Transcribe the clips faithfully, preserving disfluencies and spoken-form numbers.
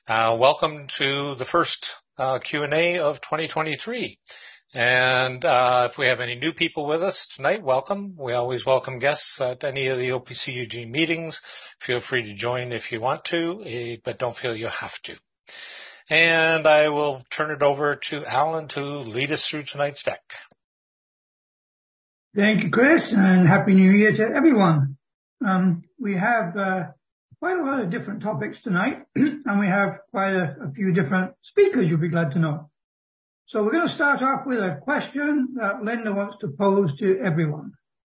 Uh, welcome to the first uh, Q and A of twenty twenty-three. And uh, if we have any new people with us tonight, welcome. We always welcome guests at any of the O P C U G meetings. Feel free to join if you want to, eh, but don't feel you have to. And I will turn it over to Alan to lead us through tonight's deck. Thank you, Chris, and Happy New Year to everyone. Um, we have uh, quite a lot of different topics tonight, and we have quite a, a few different speakers, you'll be glad to know. So we're going to start off with a question that Linda wants to pose to everyone.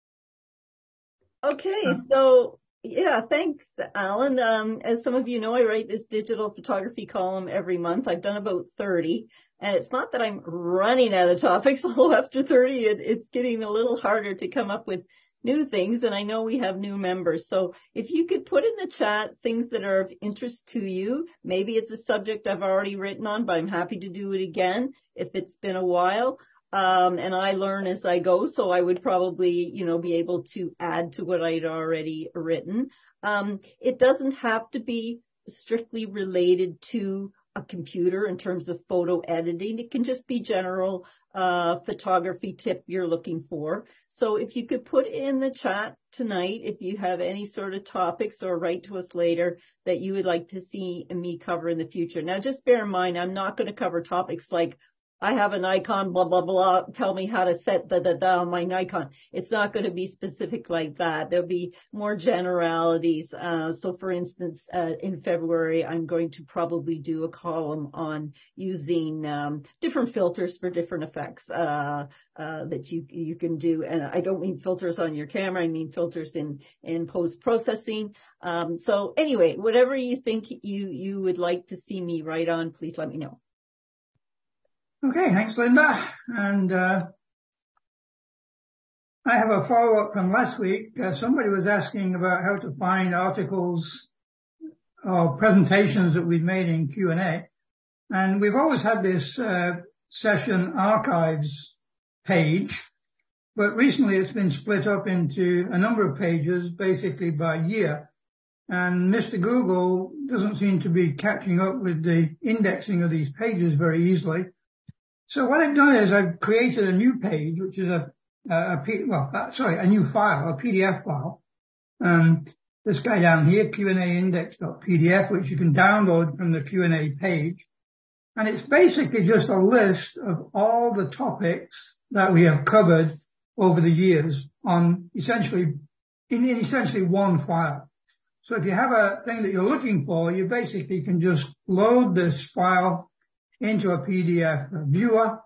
Okay, so yeah, thanks, Alan. Um, as some of you know, I write this digital photography column every month. I've done about thirty, and it's not that I'm running out of topics, although after thirty, it, it's getting a little harder to come up with new things, and I know we have new members. So if you could put in the chat things that are of interest to you, maybe it's a subject I've already written on, but I'm happy to do it again if it's been a while. Um, and I learn as I go, so I would probably, you know, be able to add to what I'd already written. Um, it doesn't have to be strictly related to a computer in terms of photo editing. It can just be general uh, photography tip you're looking for. So if you could put in the chat tonight, if you have any sort of topics, or write to us later that you would like to see me cover in the future. Now, just bear in mind, I'm not going to cover topics like I have a Nikon, blah, blah, blah, tell me how to set da, da, da on my Nikon. It's not going to be specific like that. There'll be more generalities. Uh, so for instance, uh, in February, I'm going to probably do a column on using um, different filters for different effects uh, uh, that you you can do. And I don't mean filters on your camera. I mean filters in, in post-processing. Um, so anyway, whatever you think you, you would like to see me write on, please let me know. Okay, thanks, Linda. And uh, I have a follow-up from last week. Uh, somebody was asking about how to find articles or presentations that we've made in Q and A. And we've always had this uh, session archives page, but recently it's been split up into a number of pages, basically by year. And Mister Google doesn't seem to be catching up with the indexing of these pages very easily. So what I've done is I've created a new page, which is a, a, a P, well, uh, sorry, a new file, a P D F file. Um, this guy down here, Q and A index dot P D F, which you can download from the Q and A page. And it's basically just a list of all the topics that we have covered over the years on essentially, in, in essentially one file. So if you have a thing that you're looking for, you basically can just load this file into a P D F viewer.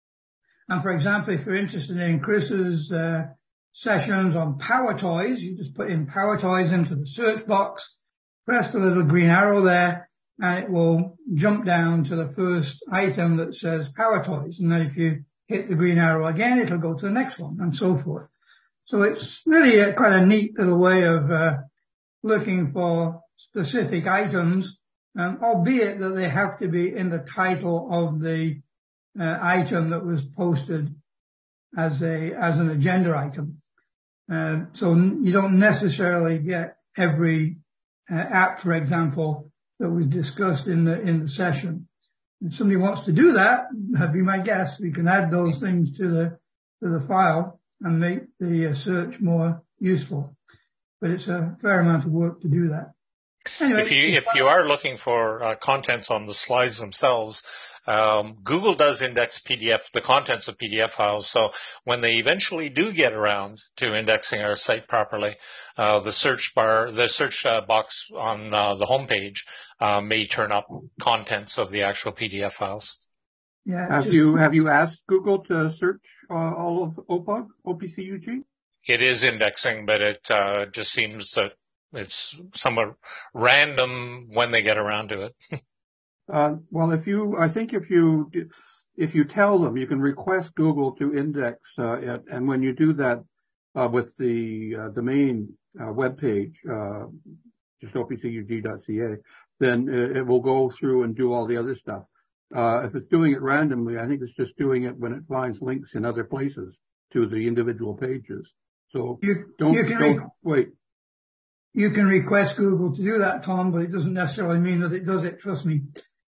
And for example, if you're interested in Chris's uh, sessions on power toys, you just put in power toys into the search box, press the little green arrow there, and it will jump down to the first item that says power toys. And then if you hit the green arrow again, it'll go to the next one, and so forth. So it's really a, quite a neat little way of uh, looking for specific items, Um, albeit that they have to be in the title of the uh, item that was posted as a as an agenda item. Uh, so you don't necessarily get every uh, app, for example, that was discussed in the in the session. If somebody wants to do that, be my guest. We can add those things to the to the file and make the uh, search more useful. But it's a fair amount of work to do that. Anyway, if you if you are looking for uh, contents on the slides themselves, um, Google does index P D F, the contents of P D F files. So when they eventually do get around to indexing our site properly, uh, the search bar, the search uh, box on uh, the homepage uh, may turn up contents of the actual P D F files. Yeah. Have just, you have you asked Google to search uh, all of O P U G, O P C U G? It is indexing, but it uh, just seems that it's somewhat random when they get around to it. uh, well, if you, I think if you, if you tell them, you can request Google to index uh, it, and when you do that uh, with the uh, domain uh, web page, uh, just O P C U G dot C A, then it will go through and do all the other stuff. Uh, if it's doing it randomly, I think it's just doing it when it finds links in other places to the individual pages. So you, don't, you can don't wait. you can request Google to do that, Tom, but it doesn't necessarily mean that it does it. Trust me.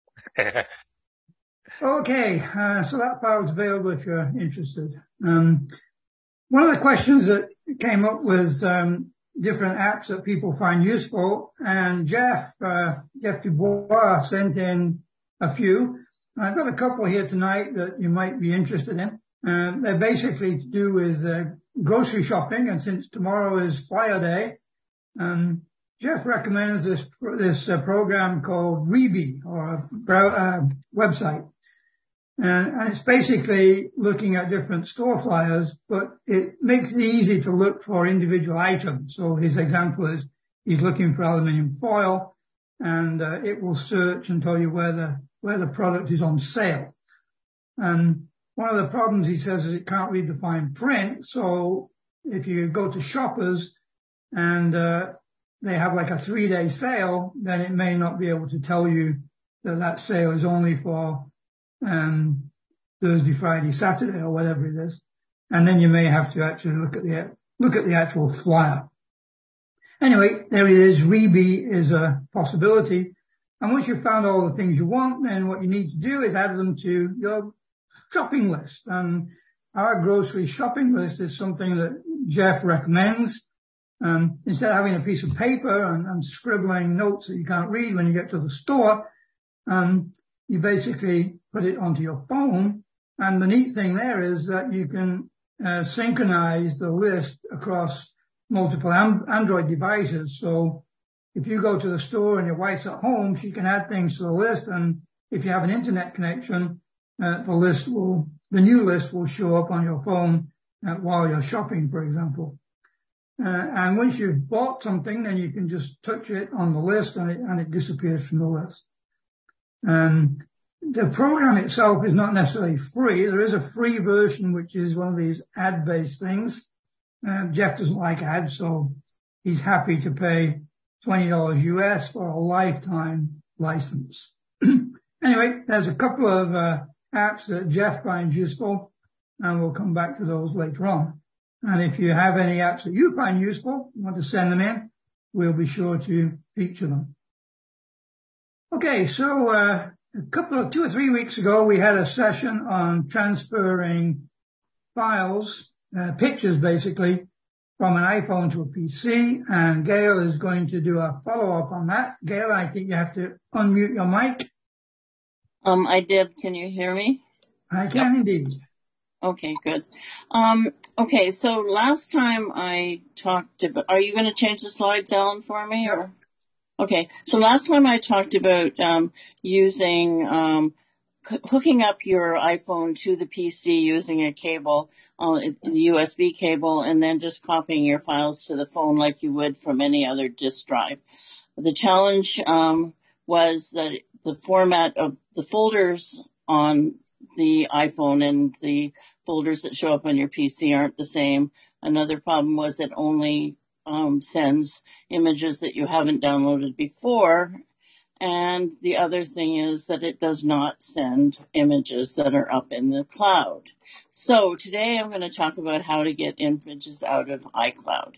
Okay, uh, so that file is available if you're interested. Um, one of the questions that came up was um, different apps that people find useful, and Jeff, uh, Jeff Dubois sent in a few. I've got a couple here tonight that you might be interested in. Uh, they're basically to do with uh, grocery shopping, and since tomorrow is Flyer Day, um, Jeff recommends this this uh, program called Weebie, or a brow- uh, website. Uh, and it's basically looking at different store flyers, but it makes it easy to look for individual items. So his example is he's looking for aluminium foil, and uh, it will search and tell you where the where the product is on sale. Um, one of the problems, he says, is it can't read the fine print. So if you go to Shoppers and uh, they have like a three-day sale, then it may not be able to tell you that that sale is only for um, Thursday, Friday, Saturday, or whatever it is. And then you may have to actually look at the look at the actual flyer. Anyway, there it is. Weebie is a possibility. And once you've found all the things you want, then what you need to do is add them to your shopping list. And our grocery shopping list is something that Jeff recommends. Um, instead of having a piece of paper and, and scribbling notes that you can't read when you get to the store, um, you basically put it onto your phone. And the neat thing there is that you can uh, synchronize the list across multiple am- Android devices. So if you go to the store and your wife's at home, she can add things to the list. And if you have an internet connection, uh, the list will, the new list will show up on your phone uh, while you're shopping, for example. Uh, and once you've bought something, then you can just touch it on the list and it, and it disappears from the list. Um, the program itself is not necessarily free. There is a free version, which is one of these ad-based things. Uh, Jeff doesn't like ads, so he's happy to pay twenty dollars U S for a lifetime license. Anyway, there's a couple of uh, apps that Jeff finds useful, and we'll come back to those later on. And if you have any apps that you find useful, you want to send them in, we'll be sure to feature them. Okay, so uh, a couple of two or three weeks ago, we had a session on transferring files, uh, pictures basically, from an iPhone to a P C, and Gail is going to do a follow-up on that. Gail, I think you have to unmute your mic. Um, I did. Can you hear me? I can indeed. Okay, good. Um, okay, so last time I talked about, are you going to change the slides, Ellen, for me? Or? Okay, so last time I talked about um, using, um, c- hooking up your iPhone to the P C using a cable, uh, the U S B cable, and then just copying your files to the phone like you would from any other disk drive. The challenge um, was that the format of the folders on the iPhone and the folders that show up on your P C aren't the same. Another problem was it only um, sends images that you haven't downloaded before. And the other thing is that it does not send images that are up in the cloud. So today I'm going to talk about how to get images out of iCloud.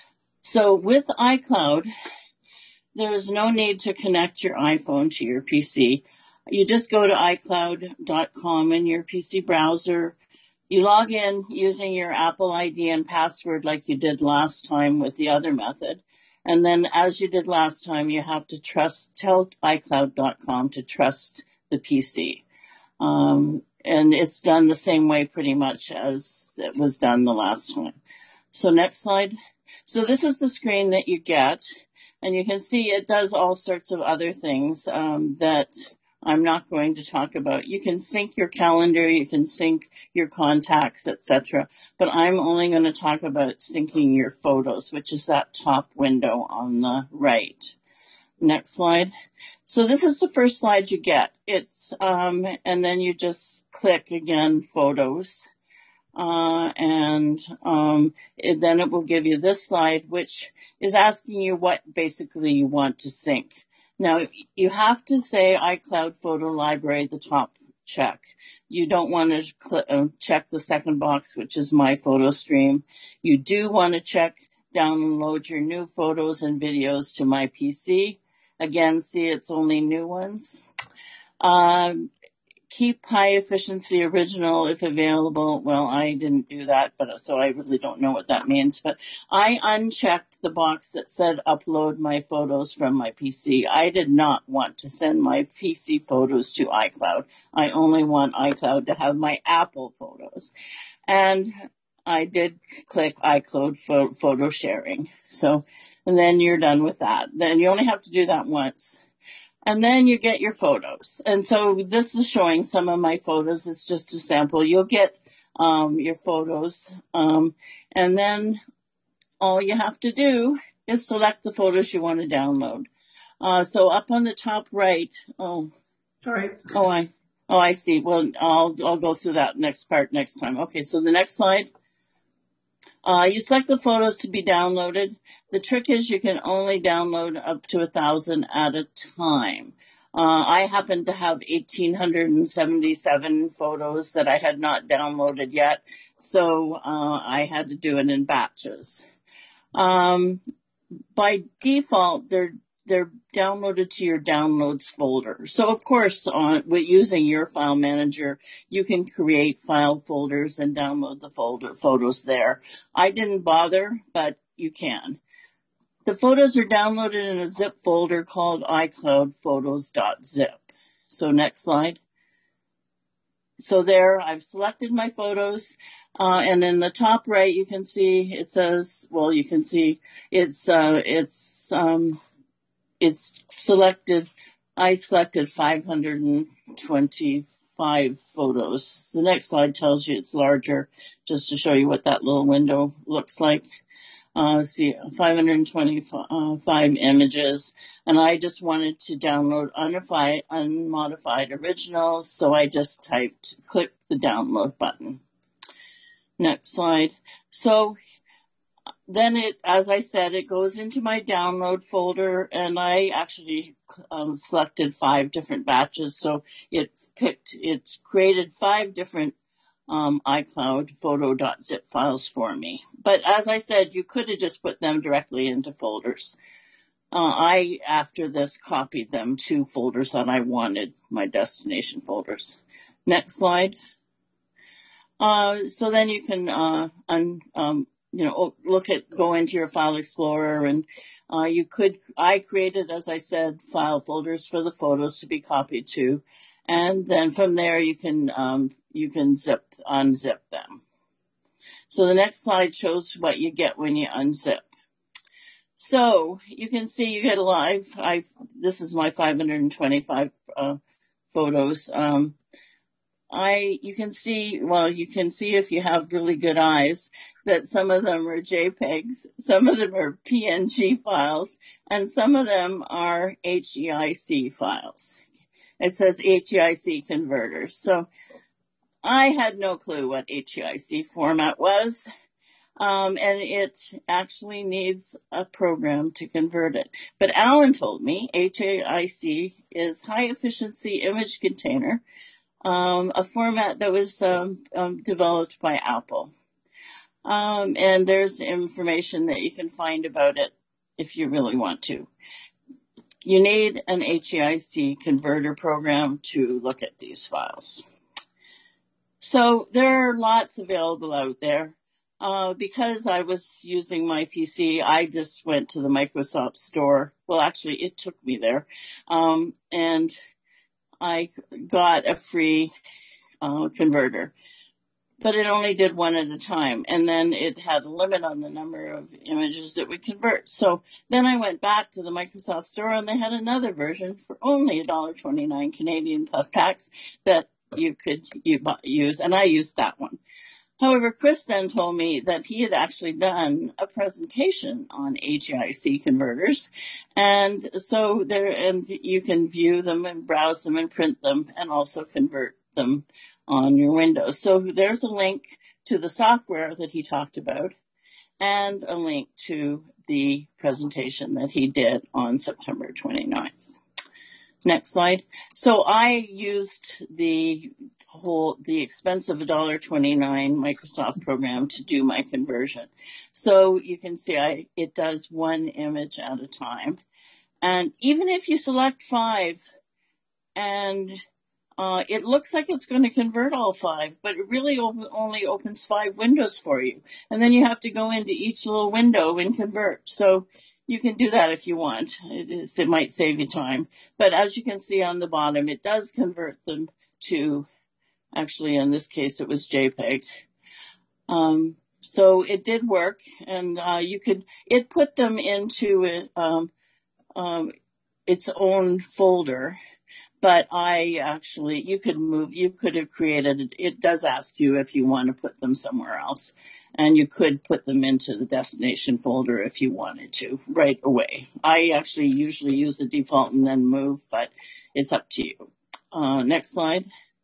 So with iCloud, there's no need to connect your iPhone to your P C. You just go to i cloud dot com in your P C browser. You log in using your Apple I D and password like you did last time with the other method. And then as you did last time, you have to trust, tell i cloud dot com to trust the P C. Um, and it's done the same way pretty much as it was done the last time. So next slide. So this is the screen that you get. And you can see it does all sorts of other things um, that I'm not going to talk about. You can sync your calendar, you can sync your contacts, et cetera. But I'm only going to talk about syncing your photos, which is that top window on the right. Next slide. So this is the first slide you get. It's um, and then you just click again, photos. Uh, and um, it, then it will give you this slide, which is asking you what basically you want to sync. Now, you have to say iCloud Photo Library at the top check. You don't want to cl- uh, check the second box, which is My Photo Stream. You do want to check download your new photos and videos to My P C. Again, see, it's only new ones. Um, keep high efficiency original if available. Well, I didn't do that, but so I really don't know what that means. But I unchecked the box that said upload my photos from my P C. I did not want to send my P C photos to iCloud. I only want iCloud to have my Apple photos. And I did click iCloud photo sharing. So, and then you're done with that. Then you only have to do that once. And then you get your photos. And so this is showing some of my photos. It's just a sample. You'll get um, your photos. Um, and then all you have to do is select the photos you want to download. Uh, so up on the top right, oh, sorry. Oh, I, oh, I see. Well, I'll, I'll go through that next part next time. Okay, so the next slide. Uh, you select the photos to be downloaded. The trick is you can only download up to a thousand at a time. Uh, I happen to have one thousand eight hundred seventy-seven photos that I had not downloaded yet, so uh, I had to do it in batches. Um, by default, they're they're downloaded to your downloads folder. So, of course, on, with using your file manager, you can create file folders and download the folder photos there. I didn't bother, but you can. The photos are downloaded in a zip folder called iCloud photos dot zip. So, next slide. So there, I've selected my photos, uh, and in the top right, you can see it says, well, you can see it's uh, it's um, It's selected, I selected five hundred twenty-five photos. The next slide tells you it's larger, just to show you what that little window looks like. Uh, see, five hundred twenty-five images, and I just wanted to download unmodified, unmodified originals, so I just typed, click the download button. Next slide. So then it, as I said, it goes into my download folder, and I actually um, selected five different batches. So it picked, it created five different um, iCloud photo dot zip files for me. But as I said, you could have just put them directly into folders. Uh, I, after this, copied them to folders that I wanted, my destination folders. Next slide. Uh, so then you can uh, un, um, you know, look at, go into your File Explorer, and uh, you could, I created, as I said, file folders for the photos to be copied to, and then from there you can, um, you can zip, unzip them. So the next slide shows what you get when you unzip. So you can see you get a live, I, this is my five hundred twenty-five uh, photos. Um, I, you can see, well, you can see if you have really good eyes that some of them are JPEGs, some of them are P N G files, and some of them are H E I C files. It says H E I C converters. So I had no clue what H E I C format was, um, and it actually needs a program to convert it. But Alan told me H E I C is high efficiency image container, Um, a format that was um, um, developed by Apple. Um, and there's information that you can find about it if you really want to. You need an H E I C converter program to look at these files. So there are lots available out there. Uh, because I was using my P C, I just went to the Microsoft Store. Well, actually, it took me there. Um, and I got a free uh, converter, but it only did one at a time, and then it had a limit on the number of images it would convert. So then I went back to the Microsoft Store, and they had another version for only one dollar twenty-nine Canadian plus tax that you could use, and I used that one. However, Chris then told me that he had actually done a presentation on H E I C converters, and so there, and you can view them and browse them and print them and also convert them on your Windows. So there's a link to the software that he talked about and a link to the presentation that he did on September twenty-ninth. Next slide. So I used the whole the expense of a one dollar twenty-nine Microsoft program to do my conversion. So you can see I it does one image at a time. And even if you select five and uh, it looks like it's going to convert all five, but it really only opens five windows for you. And then you have to go into each little window and convert. So you can do that if you want. It, is, it might save you time. But as you can see on the bottom, it does convert them to, actually in this case, it was JPEG. Um, so it did work. And uh, you could, it put them into it, um, um, its own folder. But I actually, you could move, you could have created, it, it does ask you if you want to put them somewhere else. And you could put them into the destination folder if you wanted to right away. I actually usually use the default and then move, but it's up to you. Uh, next slide.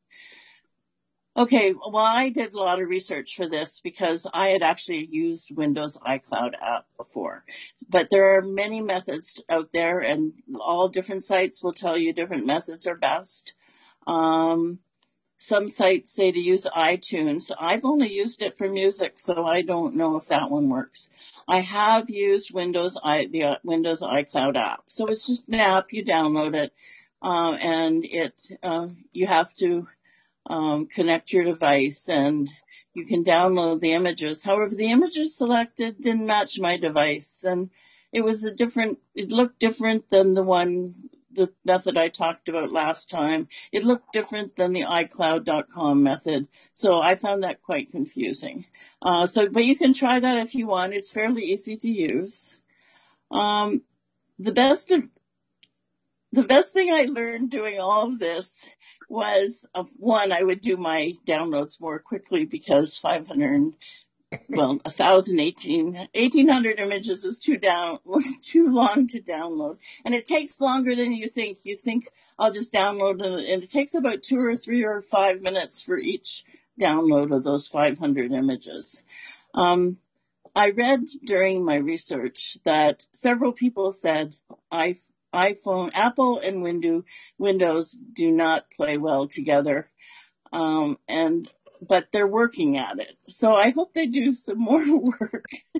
Okay, well, I did a lot of research for this because I had actually used Windows iCloud app before. But there are many methods out there, and all different sites will tell you different methods are best. Um, some sites say to use iTunes. I've only used it for music, so I don't know if that one works. I have used Windows i the uh, Windows iCloud app. So it's just an app, you download it, uh, and it uh, you have to Um, connect your device and you can download the images. However, the images selected didn't match my device and it was a different, it looked different than the one, the method I talked about last time. It looked different than the i cloud dot com method. So I found that quite confusing. Uh, so, but you can try that if you want. It's fairly easy to use. Um, the best of, the best thing I learned doing all of this was, uh, one, I would do my downloads more quickly because five hundred, well, one thousand eighteen, eighteen hundred images is too down, too long to download. And it takes longer than you think. You think I'll just download it, and it takes about two or three or five minutes for each download of those five hundred images. Um, I read during my research that several people said I iPhone, Apple and Windows, Windows do not play well together, um, and but they're working at it. So I hope they do some more work.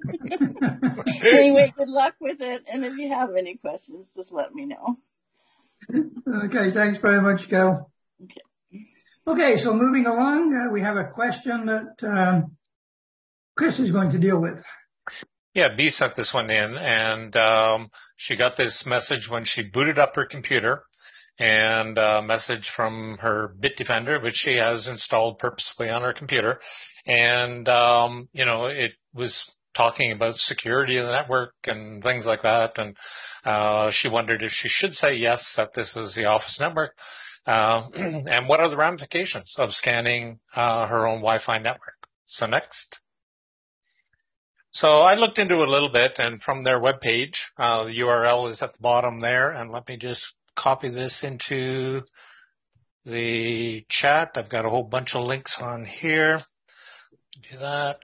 Anyway, good luck with it, and if you have any questions, just let me know. Okay, thanks very much, Gail. Okay. Okay, so moving along, uh, we have a question that um, Chris is going to deal with. Yeah, B sent this one in, and um, she got this message when she booted up her computer, and a message from her Bitdefender, which she has installed purposefully on her computer. And, um, you know, it was talking about security of the network and things like that. And uh, she wondered if she should say yes, that this is the Office network, uh, and what are the ramifications of scanning uh, her own Wi-Fi network. So next. So I looked into it a little bit, and from their webpage, uh, the U R L is at the bottom there, and let me just copy this into the chat. I've got a whole bunch of links on here. Do that.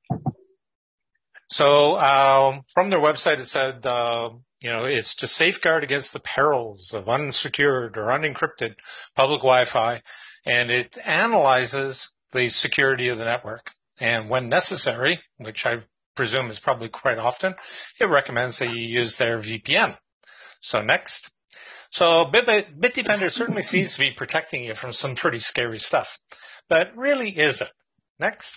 So um, from their website, it said, uh, you know, it's to safeguard against the perils of unsecured or unencrypted public Wi-Fi, and it analyzes the security of the network. And when necessary, which I presume is probably quite often, it recommends that you use their V P N. So next. So Bitdefender certainly seems to be protecting you from some pretty scary stuff, but really is it? Next.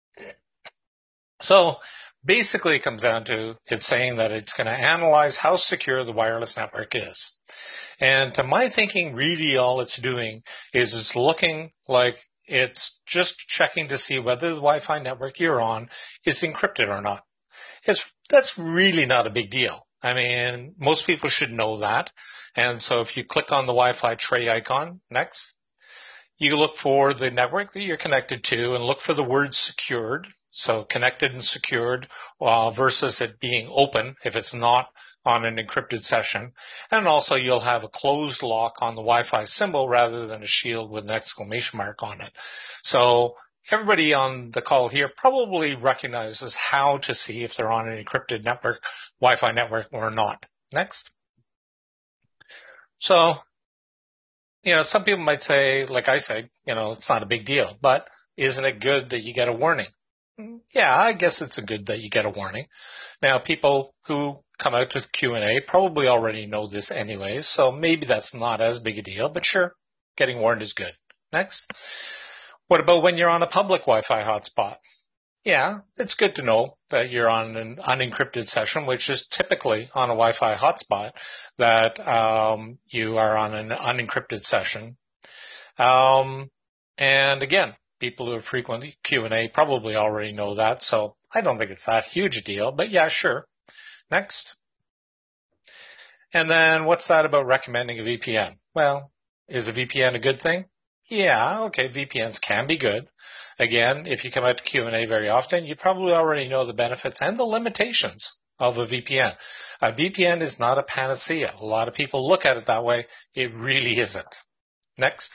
So basically it comes down to it's saying that it's going to analyze how secure the wireless network is. And to my thinking, really all it's doing is it's looking like it's just checking to see whether the Wi-Fi network you're on is encrypted or not. It's, that's really not a big deal. I mean, most people should know that. And so if you click on the Wi-Fi tray icon, next, you look for the network that you're connected to and look for the word secured. So connected and secured uh, versus it being open if it's not on an encrypted session. And also you'll have a closed lock on the Wi-Fi symbol rather than a shield with an exclamation mark on it. So everybody on the call here probably recognizes how to see if they're on an encrypted network, Wi-Fi network or not. Next. So you know, some people might say, like I said, you know, it's not a big deal, but isn't it good that you get a warning? Yeah, I guess it's a good that you get a warning. Now, people who come out to Q and A probably already know this anyways, so maybe that's not as big a deal, but sure, getting warned is good. Next. What about when you're on a public Wi-Fi hotspot? Yeah, it's good to know that you're on an unencrypted session, which is typically on a Wi-Fi hotspot, that um, you are on an unencrypted session. Um, and again, people who are frequently Q and A probably already know that, so I don't think it's that huge a deal, but yeah, sure. Next. And then what's that about recommending a V P N? Well, is a V P N a good thing? Yeah, okay, V P Ns can be good. Again, if you come out to Q and A very often, you probably already know the benefits and the limitations of a V P N. A V P N is not a panacea. A lot of people look at it that way. It really isn't. Next.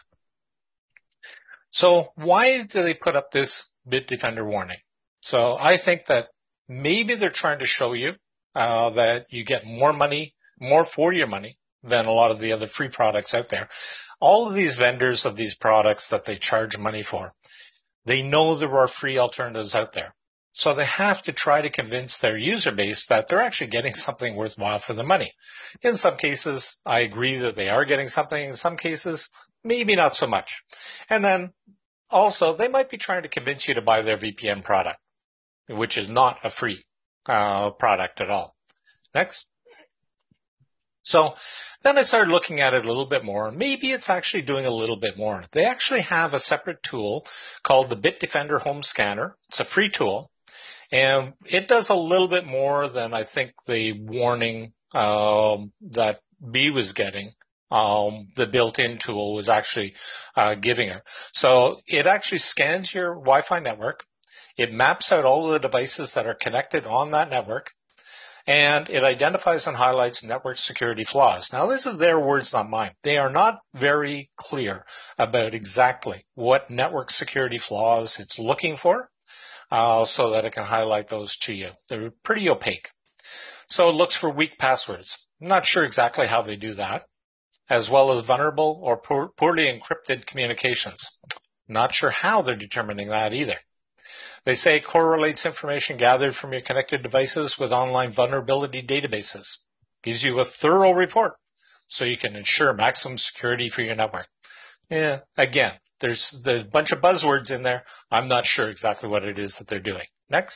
So why do they put up this Bitdefender warning? So I think that maybe they're trying to show you uh, that you get more money, more for your money than a lot of the other free products out there. All of these vendors of these products that they charge money for, they know there are free alternatives out there. So they have to try to convince their user base that they're actually getting something worthwhile for the money. In some cases, I agree that they are getting something. In some cases, maybe not so much. And then also, they might be trying to convince you to buy their V P N product, which is not a free uh, product at all. Next. So then I started looking at it a little bit more. Maybe it's actually doing a little bit more. They actually have a separate tool called the Bitdefender Home Scanner. It's a free tool, and it does a little bit more than I think the warning um, that B was getting. Um, the built-in tool was actually uh, giving her. So it actually scans your Wi-Fi network. It maps out all of the devices that are connected on that network, and it identifies and highlights network security flaws. Now, this is their words, not mine. They are not very clear about exactly what network security flaws it's looking for uh, so that it can highlight those to you. They're pretty opaque. So it looks for weak passwords. I'm not sure exactly how they do that, as well as vulnerable or poor, poorly encrypted communications. Not sure how they're determining that either. They say it correlates information gathered from your connected devices with online vulnerability databases. Gives you a thorough report so you can ensure maximum security for your network. Yeah, again, there's, there's a bunch of buzzwords in there. I'm not sure exactly what it is that they're doing. Next.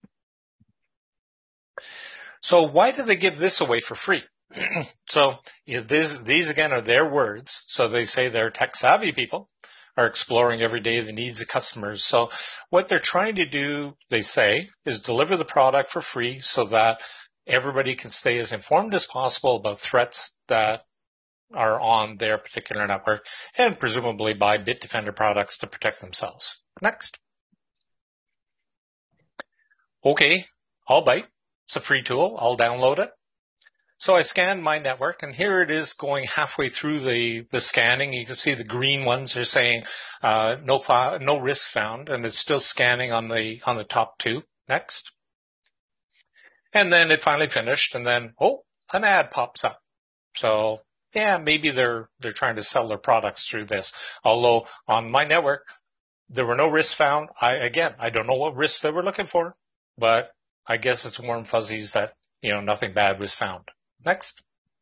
So why do they give this away for free? So you know, this, these, again, are their words. So they say they're tech-savvy people are exploring every day the needs of customers. So what they're trying to do, they say, is deliver the product for free so that everybody can stay as informed as possible about threats that are on their particular network and presumably buy Bitdefender products to protect themselves. Next. Okay, I'll bite. It's a free tool. I'll download it. So I scanned my network, and here it is going halfway through the, the scanning. You can see the green ones are saying uh, no fi- no risk found, and it's still scanning on the on the top two. Next. And then it finally finished, and then, oh, an ad pops up. So, yeah, maybe they're they're trying to sell their products through this. Although on my network, there were no risks found. I Again, I don't know what risks they were looking for, but I guess it's warm fuzzies that, you know, nothing bad was found. Next.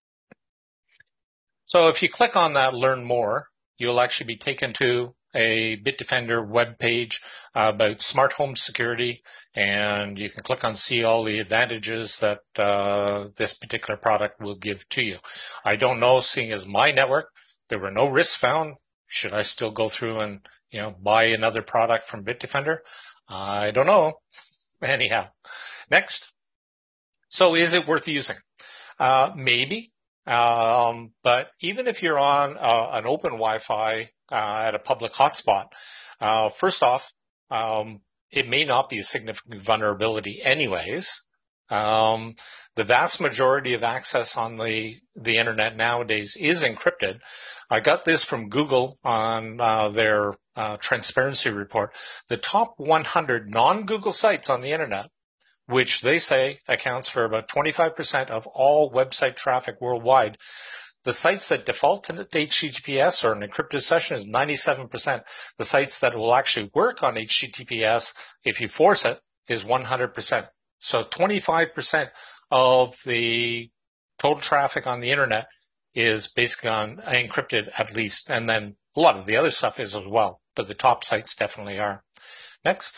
So if you click on that Learn More, you'll actually be taken to a Bitdefender web page uh, about smart home security, and you can click on see all the advantages that uh, this particular product will give to you. I don't know, seeing as my network, there were no risks found. Should I still go through and, you know, buy another product from Bitdefender? I don't know. Anyhow, next. So is it worth using? Uh, maybe, um, but even if you're on uh, an open Wi-Fi uh, at a public hotspot, uh, first off, um, it may not be a significant vulnerability anyways. Um, the vast majority of access on the, the internet nowadays is encrypted. I got this from Google on uh, their uh, transparency report. The top one hundred non-Google sites on the internet, which they say accounts for about twenty-five percent of all website traffic worldwide. The The sites that default to H T T P S or an encrypted session is ninety-seven percent. The sites that will actually work on H T T P S, if you force it, is one hundred percent. So twenty-five percent of the total traffic on the internet is basically on encrypted at least. And then a lot of the other stuff is as well, but the top sites definitely are. Next.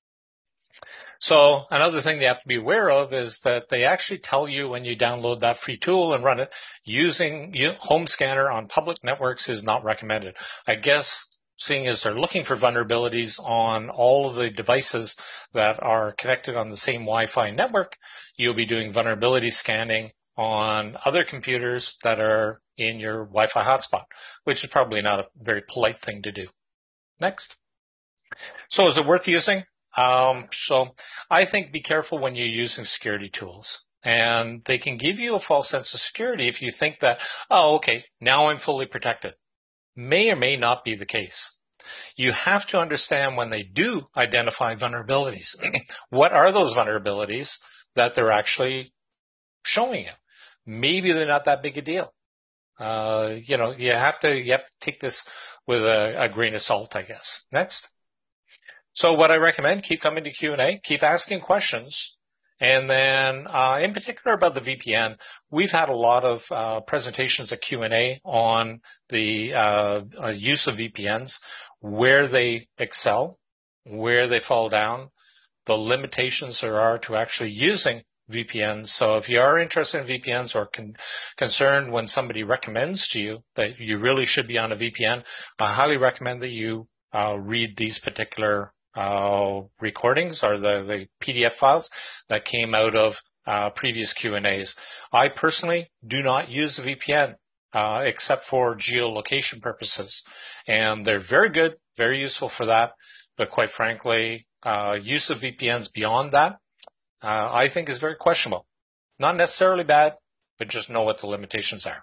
So another thing they have to be aware of is that they actually tell you when you download that free tool and run it, using Home Scanner on public networks is not recommended. I guess seeing as they're looking for vulnerabilities on all of the devices that are connected on the same Wi-Fi network, you'll be doing vulnerability scanning on other computers that are in your Wi-Fi hotspot, which is probably not a very polite thing to do. Next. So is it worth using? Um, so I think be careful when you're using security tools. And they can give you a false sense of security if you think that, oh, okay, now I'm fully protected. May or may not be the case. You have to understand when they do identify vulnerabilities, what are those vulnerabilities that they're actually showing you? Maybe they're not that big a deal. Uh, you know, you have to you have to take this with a, a grain of salt, I guess. Next. So what I recommend, keep coming to Q and A, keep asking questions, and then uh, in particular about the V P N, we've had a lot of uh, presentations at Q and A on the uh, uh, use of V P Ns, where they excel, where they fall down, the limitations there are to actually using V P Ns. So if you are interested in V P Ns or con- concerned when somebody recommends to you that you really should be on a V P N, I highly recommend that you uh, read these particular uh, recordings or the, the P D F files that came out of uh, previous Q and A's. I personally do not use a V P N uh, except for geolocation purposes, and they're very good, very useful for that. But quite frankly, uh, use of V P Ns beyond that, Uh, I think is very questionable. Not necessarily bad, but just know what the limitations are.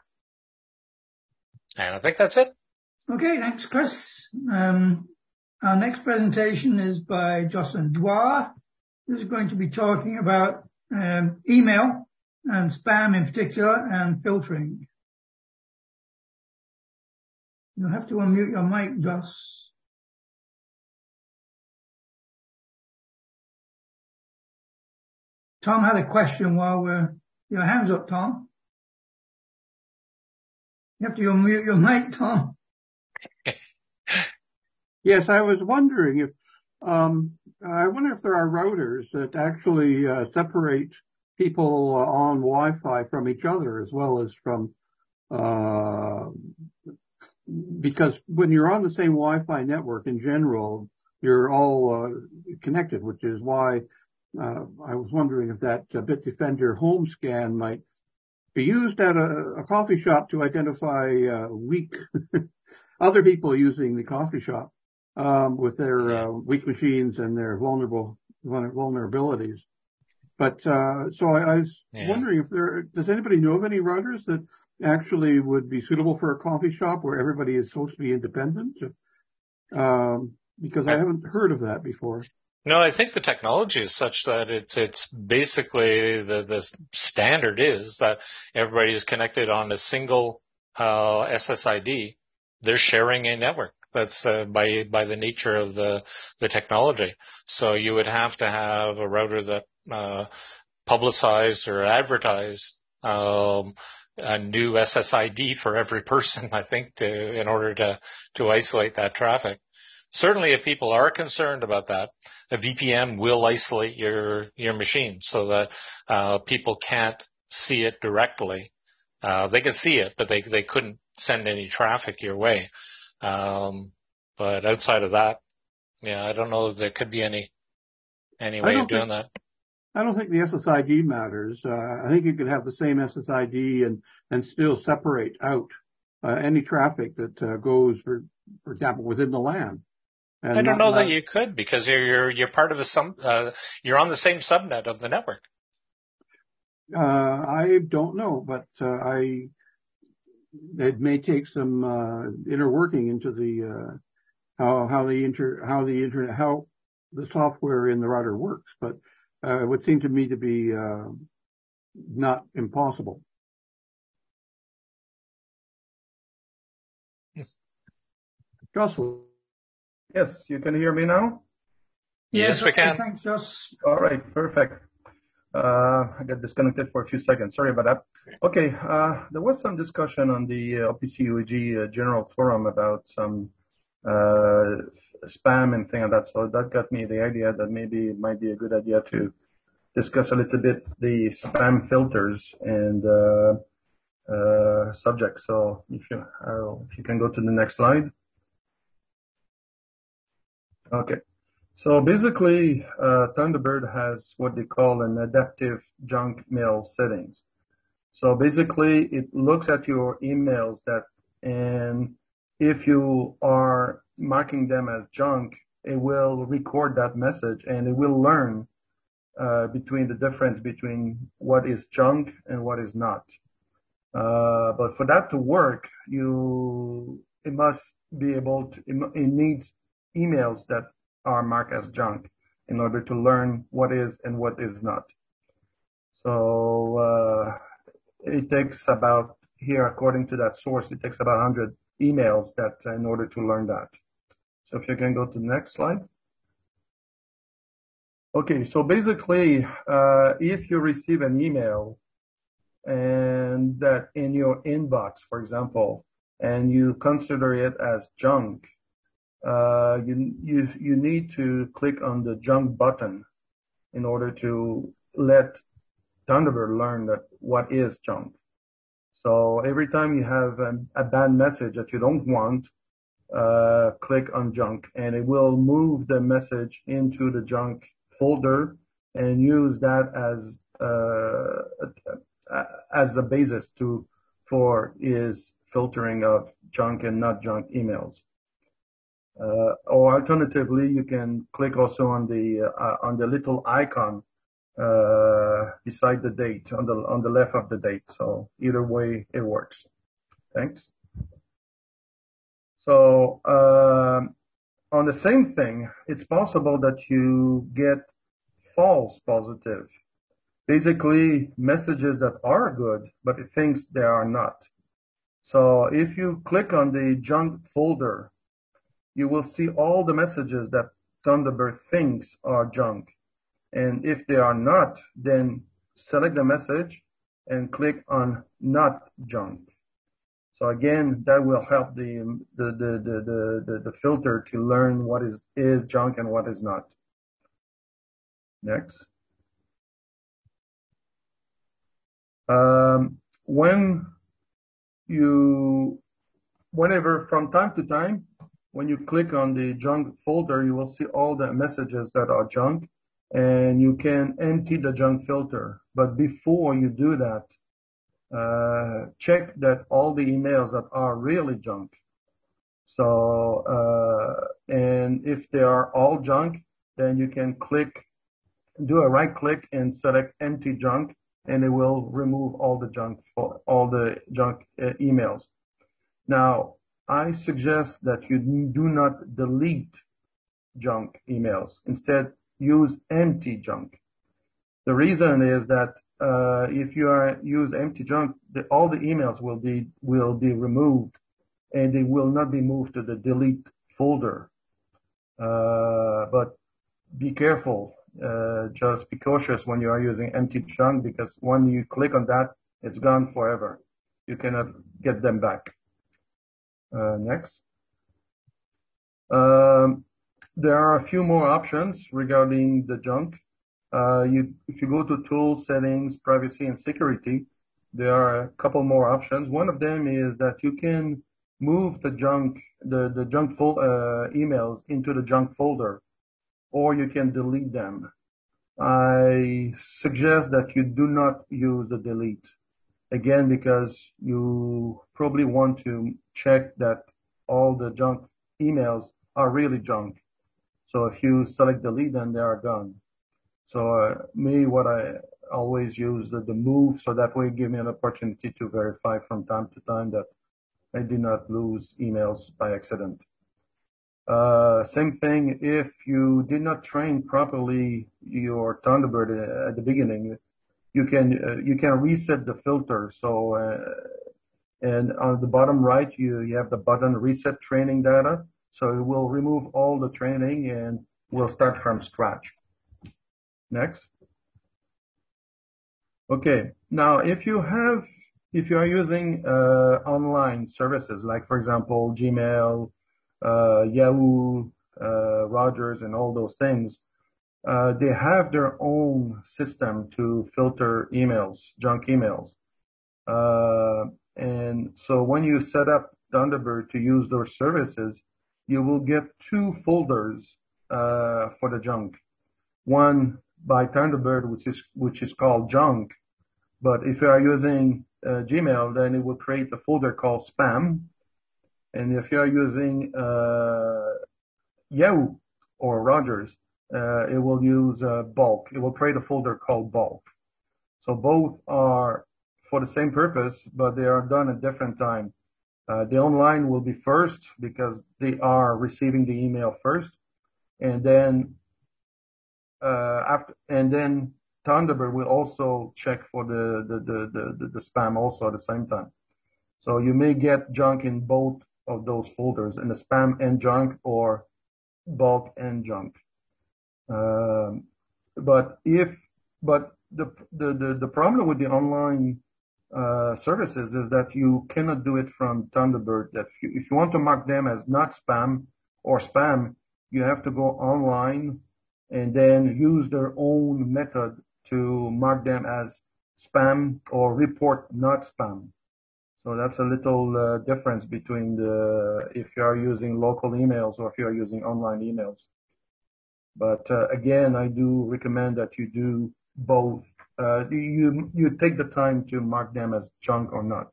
And I think that's it. Okay, thanks, Chris. Um, our next presentation is by Jocelyn Dwyer. This is going to be talking about um, email and spam in particular and filtering. You'll have to unmute your mic, Joss. Tom had a question while we're, your hands up, Tom. You have to unmute your mic, Tom. Yes, I was wondering if, um, I wonder if there are routers that actually uh, separate people uh, on Wi-Fi from each other as well as from, uh, because when you're on the same Wi-Fi network in general, you're all uh, connected, which is why Uh, I was wondering if that uh, Bitdefender home scan might be used at a, a coffee shop to identify uh, weak other people using the coffee shop um, with their uh, weak machines and their vulnerable vulnerabilities. But uh, so I, I was yeah. wondering if there does anybody know of any routers that actually would be suitable for a coffee shop where everybody is supposed to be independent? Um, because I haven't heard of that before. No, I think the technology is such that it's it's basically the the standard is that everybody is connected on a single uh, S S I D. They're sharing a network. That's uh, by by the nature of the the technology. So you would have to have a router that uh, publicized or advertised um, a new S S I D for every person, I think, to in order to to isolate that traffic. Certainly, if people are concerned about that, a V P N will isolate your your machine so that uh, people can't see it directly. Uh, they can see it, but they they couldn't send any traffic your way. Um, but outside of that, yeah, I don't know if there could be any any way of doing think, that. I don't think the S S I D matters. Uh, I think you could have the same S S I D and and still separate out uh, any traffic that uh, goes, for for example, within the LAN. And I don't know that you could because you're you're you're part of the some uh, you're on the same subnet of the network. Uh, I don't know, but uh, I it may take some uh, inner working into the uh, how how the inter how the internet how the software in the router works, but uh, it would seem to me to be uh, not impossible. Jocelyn. Yes, you can hear me now? Yes, we can. Thanks, Joss. All right, perfect. Uh, I got disconnected for a few seconds. Sorry about that. Okay, uh, there was some discussion on the uh, O P C U A G uh, general forum about some uh, spam and thing like that. So that got me the idea that maybe it might be a good idea to discuss a little bit the spam filters and uh, uh, subject. So if you uh, if you can go to the next slide. Okay. So basically, uh, Thunderbird has what they call an adaptive junk mail settings. So basically, it looks at your emails that, and if you are marking them as junk, it will record that message and it will learn uh, between the difference between what is junk and what is not. Uh, but for that to work, you it must be able to. It, it needs emails that are marked as junk in order to learn what is and what is not. So uh, it takes about here, according to that source, it takes about one hundred emails that uh, in order to learn that. So if you can go to the next slide. Okay, so basically, uh, if you receive an email and that in your inbox, for example, and you consider it as junk, uh, you, you, you need to click on the junk button in order to let Thunderbird learn that what is junk. So every time you have an, a bad message that you don't want, uh, click on junk and it will move the message into the junk folder and use that as uh, as a basis to for is filtering of junk and not junk emails. Uh, or alternatively, you can click also on the uh, on the little icon uh, beside the date on the on the left of the date. So either way, it works. Thanks. So um, on the same thing, it's possible that you get false positive. Basically, messages that are good, but it thinks they are not. So if you click on the junk folder, you will see all the messages that Thunderbird thinks are junk. And if they are not, then select the message and click on not junk. So again, that will help the the the the the, the filter to learn what is is junk and what is not. Next. Um, when you, whenever from time to time, when you click on the junk folder, you will see all the messages that are junk, and you can empty the junk filter. But before you do that, uh, check that all the emails that are really junk. So, uh, and if they are all junk, then you can click, do a right click and select empty junk, and it will remove all the junk, all the junk uh, emails. Now, I suggest that you do not delete junk emails. Instead, use empty junk. The reason is that uh, if you are, use empty junk, the, all the emails will be will be removed, and they will not be moved to the delete folder. Uh, but be careful. Uh, just be cautious when you are using empty junk, because when you click on that, it's gone forever. You cannot get them back. Uh, next. Um, there are a few more options regarding the junk. Uh, you, if you go to Tools, Settings, Privacy, and Security, there are a couple more options. One of them is that you can move the junk, the, the junk fol uh, emails into the junk folder, or you can delete them. I suggest that you do not use the delete. Again, because you probably want to check that all the junk emails are really junk. So if you select delete, then they are gone. So uh, me, what I always use the, the move, so that way give me an opportunity to verify from time to time that I did not lose emails by accident. Uh, same thing, if you did not train properly your Thunderbird at the beginning, you can uh, you can reset the filter. So uh, and on the bottom right, you, you have the button Reset Training Data. So it will remove all the training and we'll start from scratch. Next. Okay. Now, if you have, if you are using uh, online services, like for example, Gmail, uh, Yahoo, uh, Rogers, and all those things, uh, they have their own system to filter emails, junk emails. Uh, and so when you set up Thunderbird to use those services, you will get two folders uh, for the junk. One by Thunderbird, which is which is called junk. But if you are using uh, Gmail, then it will create a folder called spam. And if you are using uh, Yahoo or Rogers, uh, it will use uh, bulk. It will create a folder called bulk. So both are for the same purpose, but they are done at different time. Uh, the online will be first because they are receiving the email first, and then uh, after, and then Thunderbird will also check for the the, the the the spam also at the same time. So you may get junk in both of those folders, in the spam and junk, or bulk and junk. Um, but if but the the the, the problem with the online Uh, services is that you cannot do it from Thunderbird. That if you, if you want to mark them as not spam or spam, you have to go online and then use their own method to mark them as spam or report not spam. So that's a little uh, difference between the if you are using local emails or if you are using online emails. But uh, again, I do recommend that you do both. Uh, you you take the time to mark them as junk or not.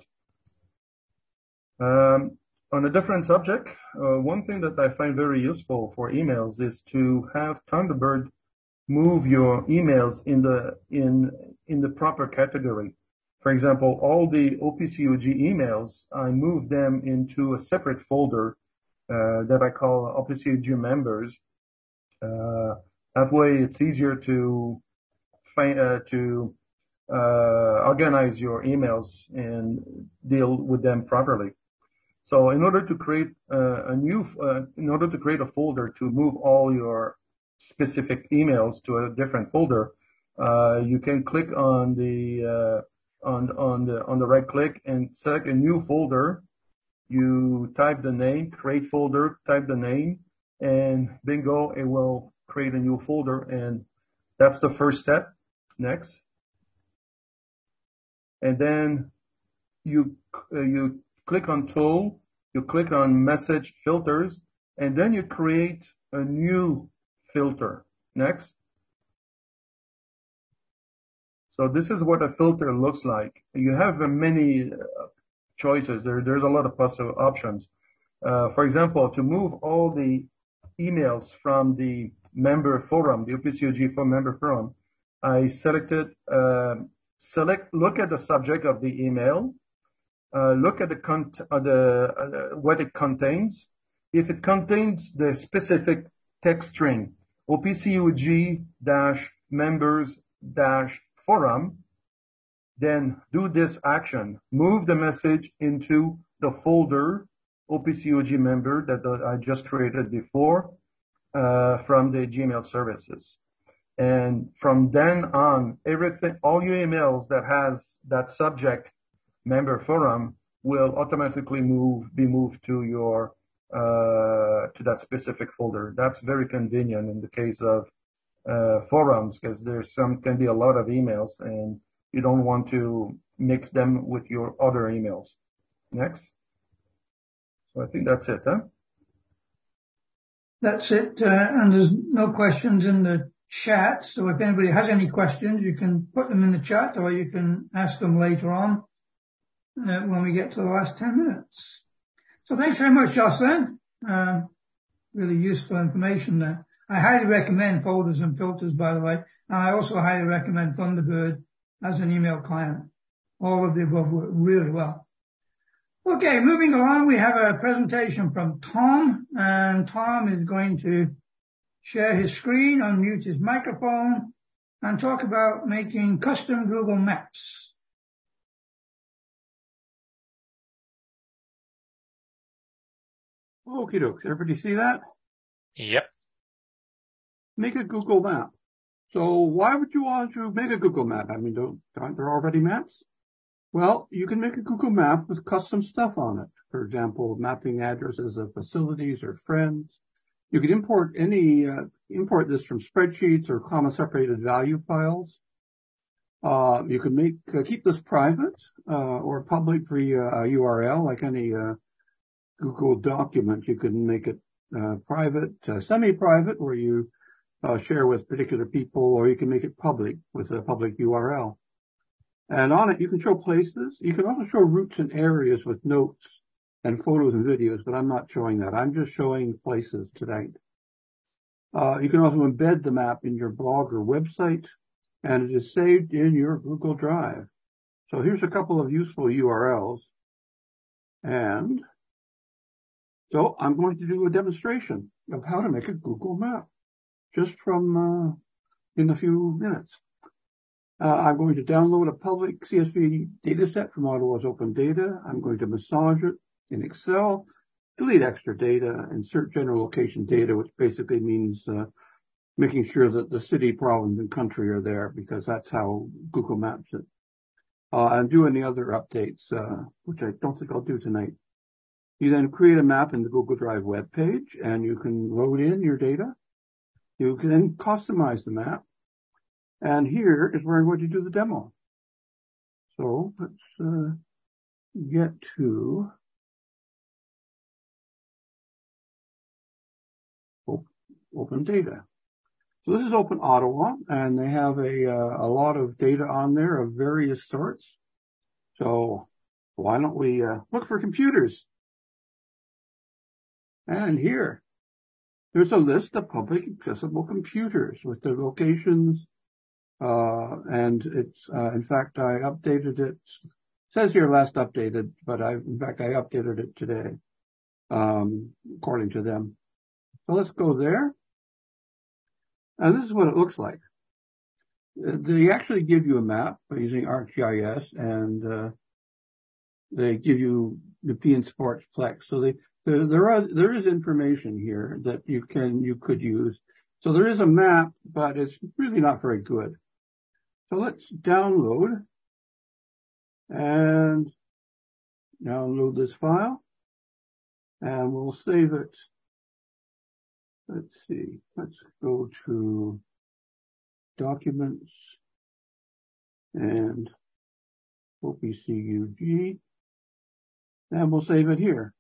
Um, on a different subject, uh, one thing that I find very useful for emails is to have Thunderbird move your emails in the in in the proper category. For example, all the O P C U G emails, I move them into a separate folder uh, that I call O P C U G members. Uh, that way, it's easier to Uh, to uh, organize your emails and deal with them properly. So in order to create uh, a new, uh, in order to create a folder to move all your specific emails to a different folder, uh, you can click on the uh, on on the on the right click and select a new folder. You type the name, create folder, type the name, and bingo, it will create a new folder, and that's the first step. Next, and then you uh, you click on tool, you click on message filters, and then you create a new filter. Next. So this is what a filter looks like. You have uh, many uh, choices. There, there's a lot of possible options. Uh, for example, to move all the emails from the member forum, the O P C U G for member forum, I selected, uh, select, look at the subject of the email, uh, look at the, cont uh, the uh, what it contains. If it contains the specific text string, O P C U G dash members dash forum, then do this action. Move the message into the folder O P C U G member that I just created before uh, from the Gmail services. And from then on, everything, all your emails that has that subject member forum will automatically move, be moved to your, uh, to that specific folder. That's very convenient in the case of, uh, forums, because there's some, can be a lot of emails and you don't want to mix them with your other emails. Next. So I think that's it, huh? That's it. Uh, and there's no questions in the chat. So if anybody has any questions, you can put them in the chat or you can ask them later on uh, when we get to the last ten minutes. So thanks very much, Jocelyn. Uh, really useful information there. I highly recommend folders and filters, by the way. And I also highly recommend Thunderbird as an email client. All of the above work really well. Okay, moving along, we have a presentation from Tom, and Tom is going to share his screen, unmute his microphone, and talk about making custom Google Maps. Okie doke. Everybody see that? Yep. Make a Google map. So why would you want to make a Google map? I mean, don't, aren't there already maps? Well, you can make a Google map with custom stuff on it. For example, mapping addresses of facilities or friends. You can import any, uh, import this from spreadsheets or comma separated value files. Uh, you can make, uh, keep this private, uh, or public via a U R L, like any, uh, Google document. You can make it, uh, private, uh, semi-private, where you, uh, share with particular people, or you can make it public with a public U R L. And on it, you can show places. You can also show routes and areas with notes and photos and videos, but I'm not showing that. I'm just showing places tonight. Uh, you can also embed the map in your blog or website, and it is saved in your Google Drive. So here's a couple of useful U R Ls. And so I'm going to do a demonstration of how to make a Google map, just from uh, in a few minutes. Uh, I'm going to download a public C S V dataset from Ottawa's Open Data. I'm going to massage it in Excel, delete extra data, insert general location data, which basically means uh, making sure that the city, province, and country are there, because that's how Google maps it. Uh, and do any other updates, uh, which I don't think I'll do tonight. You then create a map in the Google Drive web page, and you can load in your data. You can then customize the map. And here is where I'm going to do the demo. So let's uh, get to Open Data. So this is Open Ottawa, and they have a, uh, a lot of data on there of various sorts. So why don't we uh, look for computers? And here, there's a list of public accessible computers with their locations. Uh, and it's, uh, in fact, I updated it. It says here last updated, but I, in fact, I updated it today, um, according to them. So let's go there. And this is what it looks like. They actually give you a map by using ArcGIS, and, uh, they give you Nepean Sportsplex. So they, there, there are, there is information here that you can, you could use. So there is a map, but it's really not very good. So let's download and download this file, and we'll save it. Let's see, let's go to Documents and O P C U G, and we'll save it here.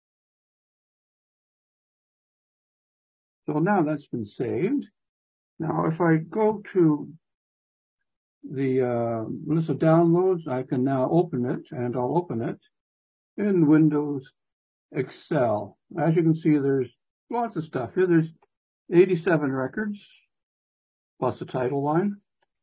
So now that's been saved. Now if I go to the uh, list of downloads, I can now open it, and I'll open it in Windows Excel. As you can see, there's lots of stuff here. There's eighty-seven records, plus the title line.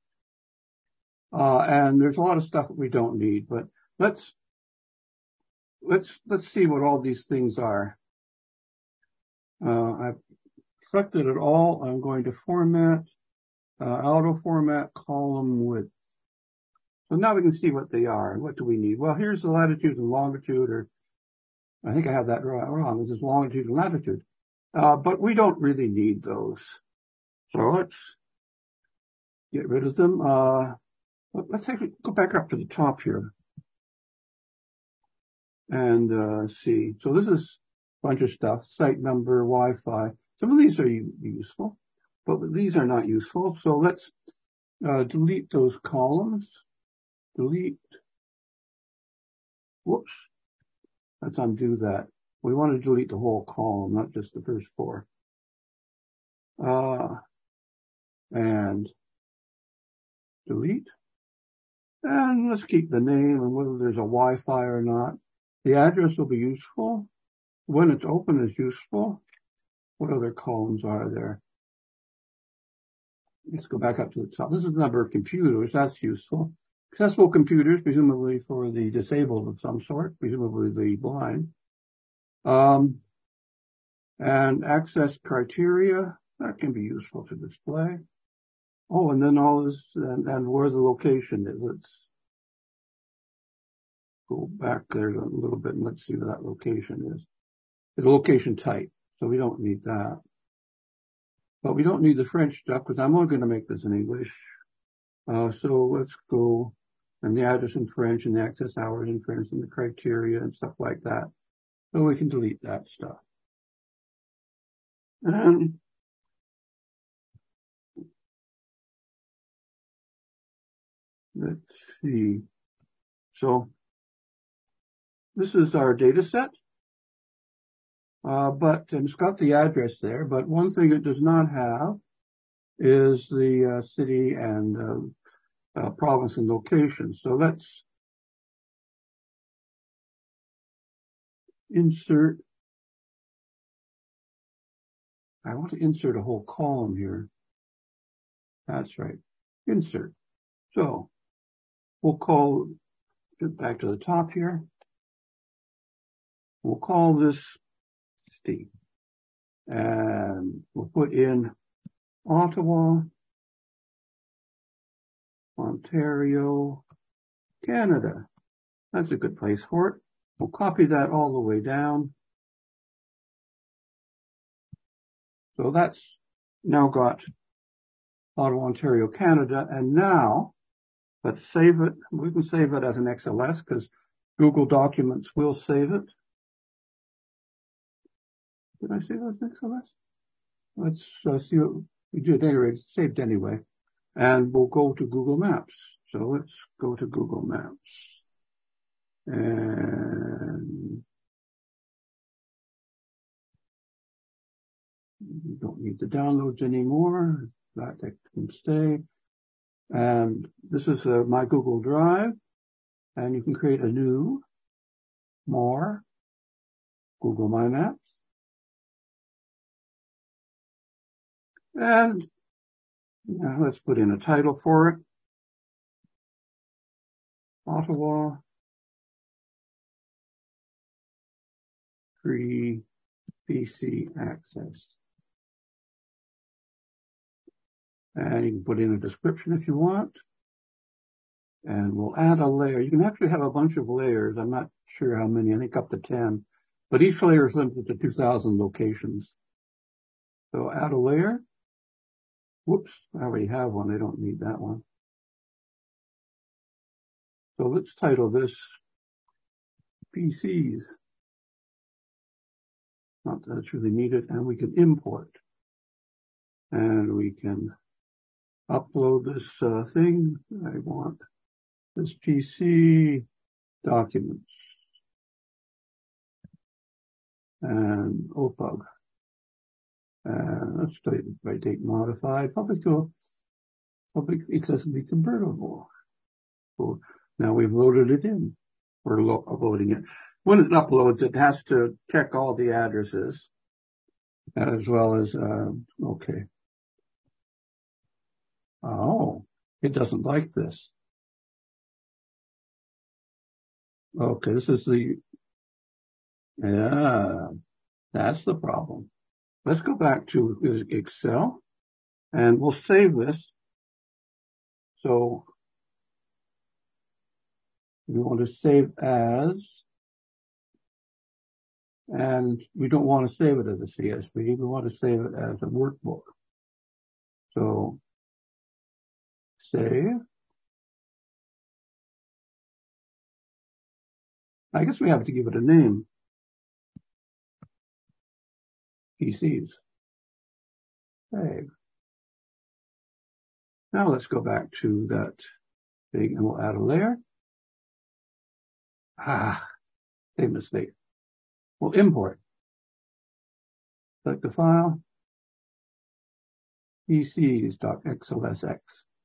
Uh, and there's a lot of stuff that we don't need, but let's, let's, let's see what all these things are. Uh, I've selected it all. I'm going to format, uh, auto format column width. So now we can see what they are and what do we need. Well, here's the latitude and longitude, or I think I have that wrong. This is longitude and latitude. Uh, but we don't really need those. So let's get rid of them. Uh, let's actually go back up to the top here and uh, see. So this is a bunch of stuff, site number, Wi-Fi. Some of these are useful, but these are not useful. So let's uh, delete those columns. Delete. Whoops. Let's undo that. We want to delete the whole column, not just the first four. Uh, and delete. And let's keep the name and whether there's a Wi-Fi or not. The address will be useful. When it's open is useful. What other columns are there? Let's go back up to the top. This is the number of computers. That's useful. Accessible computers, presumably for the disabled of some sort, presumably the blind. Um, and access criteria, that can be useful to display. Oh, and then all this, and, and where the location is. Let's go back there a little bit and let's see where that location is. the location type. So we don't need that. But we don't need the French stuff because I'm only going to make this in English. Uh, so let's go, and the address in French and the access hours in French and the criteria and stuff like that. So we can delete that stuff. And let's see. So this is our data set. Uh, but and it's got the address there, but one thing it does not have is the uh, city and uh, uh, province and location. So let's insert. I want to insert a whole column here. That's right. Insert. So we'll call, get back to the top here. We'll call this city. And we'll put in Ottawa, Ontario, Canada. That's a good place for it. We'll copy that all the way down. So that's now got Ottawa, Ontario, Canada. And now let's save it. We can save it as an X L S because Google Documents will save it. Did I save it as X L S? Let's uh, see what we did. Anyway, it's saved anyway. And we'll go to Google Maps. So let's go to Google Maps. And we don't need the downloads anymore. That can stay. And this is uh, my Google Drive. And you can create a new, more, Google My Maps. And now let's put in a title for it. Ottawa Free P C Access. And you can put in a description if you want. And we'll add a layer. You can actually have a bunch of layers. I'm not sure how many, I think up to ten. But each layer is limited to two thousand locations. So add a layer. Whoops, I already have one. I don't need that one. So let's title this P Cs. Not that it's really needed. And we can import. And we can upload this uh, thing. I want this P C documents. And O P U G. And let's date by date modified. Public to public accessibility convertible. So now we've loaded it in. We're lo loading it. When it uploads, it has to check all the addresses as well as, uh, okay. Oh, it doesn't like this. Okay, this is the, yeah, that's the problem. Let's go back to Excel and we'll save this. So we want to save as, and we don't want to save it as a C S V. We want to save it as a workbook. So save. I guess we have to give it a name. P Cs. Save. Now let's go back to that thing and we'll add a layer. Ah, same mistake. We'll import. Select the file. P Cs.xlsx.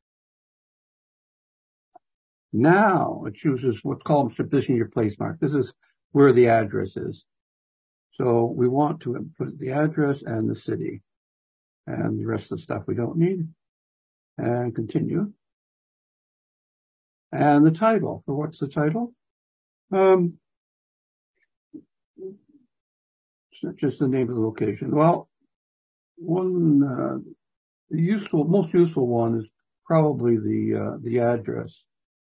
Now it chooses what's called position your place mark. This is where the address is. So we want to put the address and the city and the rest of the stuff we don't need. And continue. And the title. So what's the title? Um, it's not just the name of the location. Well, one uh, the useful, most useful one is probably the uh, the address.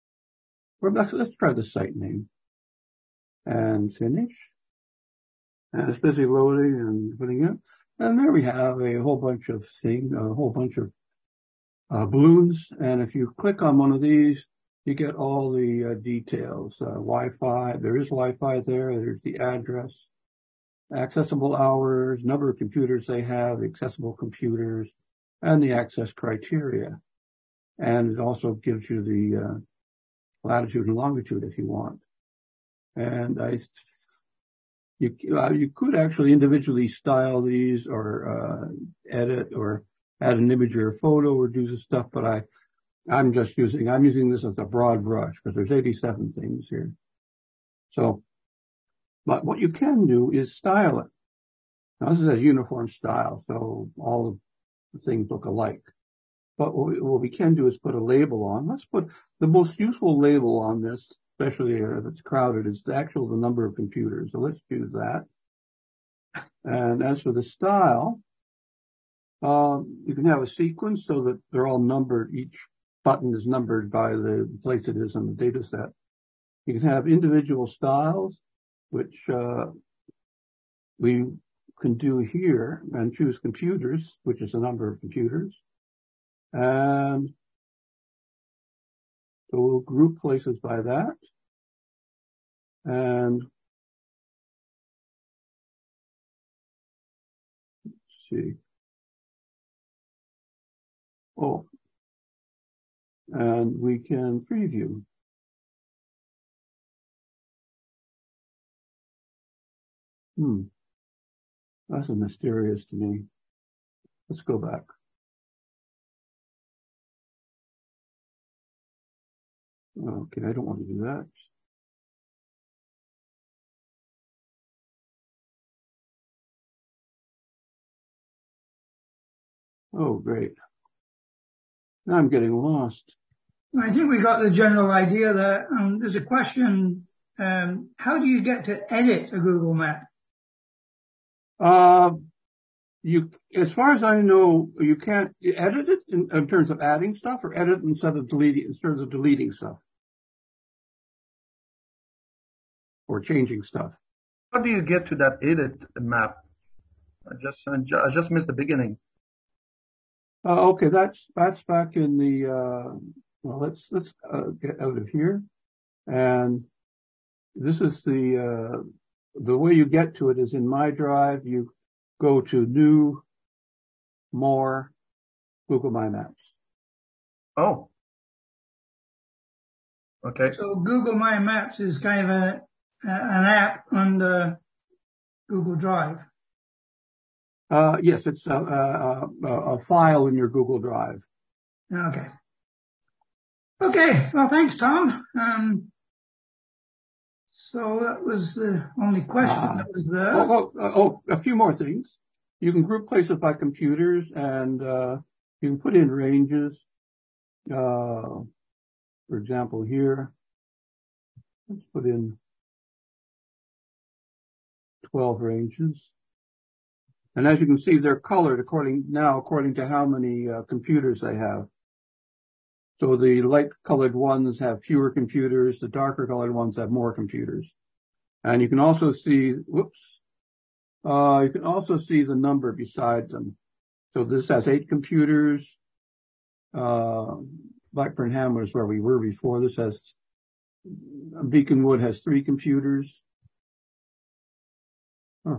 Or let's, let's try the site name and finish. And it's busy loading and putting it. And there we have a whole bunch of things, a whole bunch of uh, balloons. And if you click on one of these, you get all the uh, details. Uh, Wi-Fi, there is Wi-Fi there. There's the address, accessible hours, number of computers they have, accessible computers, and the access criteria. And it also gives you the uh, latitude and longitude if you want. And I, you, uh, you could actually individually style these or uh, edit or add an image or a photo or do the stuff, but I, I'm just using, I'm using this as a broad brush because there's eighty-seven things here. So, but what you can do is style it. Now this is a uniform style, so all the things look alike. But what we, what we can do is put a label on. Let's put the most useful label on this, especially if it's crowded, is the actual the number of computers. So let's choose that. And as for the style, um, you can have a sequence so that they're all numbered. Each button is numbered by the place it is on the data set. You can have individual styles, which uh, we can do here and choose computers, which is the number of computers. And so we'll group places by that. And let's see. Oh, and we can preview. Hmm. That's mysterious to me. Let's go back. Okay, I don't want to do that. Oh, great. Now I'm getting lost. I think we got the general idea there. Um, there's a question, um, how do you get to edit a Google map? Uh, you, as far as I know, you can't edit it in, in terms of adding stuff or edit instead of deleting, in terms of deleting stuff or changing stuff. How do you get to that edit map? I just, I just missed the beginning. Uh, okay, that's, that's back in the, uh, well, let's, let's uh, get out of here. And this is the, uh, the way you get to it is in My Drive. You go to New, More, Google My Maps. Oh. Okay. So Google My Maps is kind of a, an app on the Google Drive. Uh, yes, it's a, a, a, a file in your Google Drive. Okay. Okay. Well, thanks, Tom. Um, so that was the only question uh, that was there. Oh, oh, oh, a few more things. You can group places by computers, and uh, you can put in ranges. Uh, for example, here, let's put in twelve ranges. And as you can see, they're colored according now according to how many uh, computers they have. So the light colored ones have fewer computers, the darker colored ones have more computers. And you can also see, whoops, uh, you can also see the number beside them. So this has eight computers. Uh, Blackburn Hamlet is where we were before. This has, Beaconwood has three computers. Huh.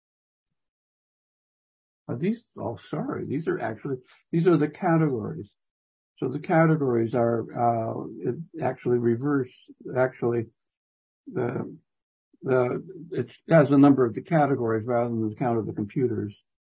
Are these, oh, sorry, these are actually, these are the categories. So the categories are, uh, it actually reverse, actually, the, the, it has the number of the categories rather than the count of the computers.